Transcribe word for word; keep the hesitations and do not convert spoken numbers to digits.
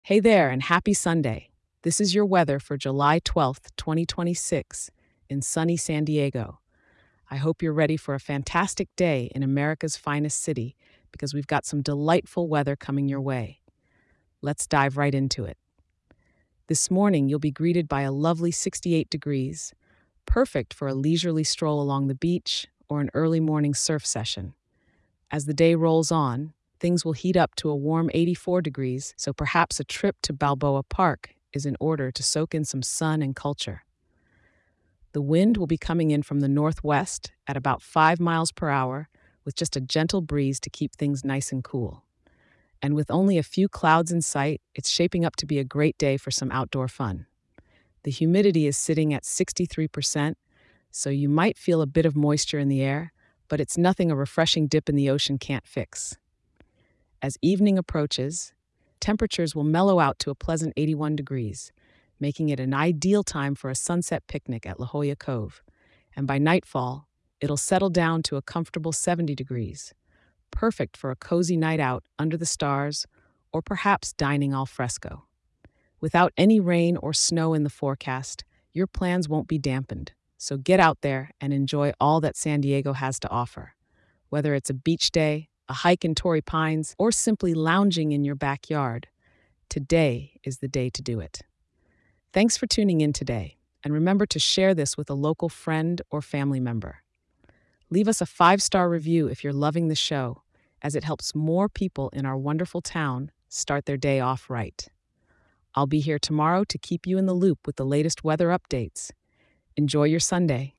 Hey there, and happy Sunday. This is your weather for July twelfth, twenty twenty-six, in sunny San Diego. I hope you're ready for a fantastic day in America's finest city because we've got some delightful weather coming your way. Let's dive right into it. This morning, you'll be greeted by a lovely sixty-eight degrees, perfect for a leisurely stroll along the beach or an early morning surf session. As the day rolls on, things will heat up to a warm eighty-four degrees, so perhaps a trip to Balboa Park is in order to soak in some sun and culture. The wind will be coming in from the northwest at about five miles per hour, with just a gentle breeze to keep things nice and cool. And with only a few clouds in sight, it's shaping up to be a great day for some outdoor fun. The humidity is sitting at sixty-three percent, so you might feel a bit of moisture in the air, but it's nothing a refreshing dip in the ocean can't fix. As evening approaches, temperatures will mellow out to a pleasant eighty-one degrees, making it an ideal time for a sunset picnic at La Jolla Cove. And by nightfall, it'll settle down to a comfortable seventy degrees, perfect for a cozy night out under the stars or perhaps dining al fresco. Without any rain or snow in the forecast, your plans won't be dampened. So get out there and enjoy all that San Diego has to offer. Whether it's a beach day, a hike in Torrey Pines, or simply lounging in your backyard, today is the day to do it. Thanks for tuning in today, and remember to share this with a local friend or family member. Leave us a five-star review if you're loving the show, as it helps more people in our wonderful town start their day off right. I'll be here tomorrow to keep you in the loop with the latest weather updates. Enjoy your Sunday.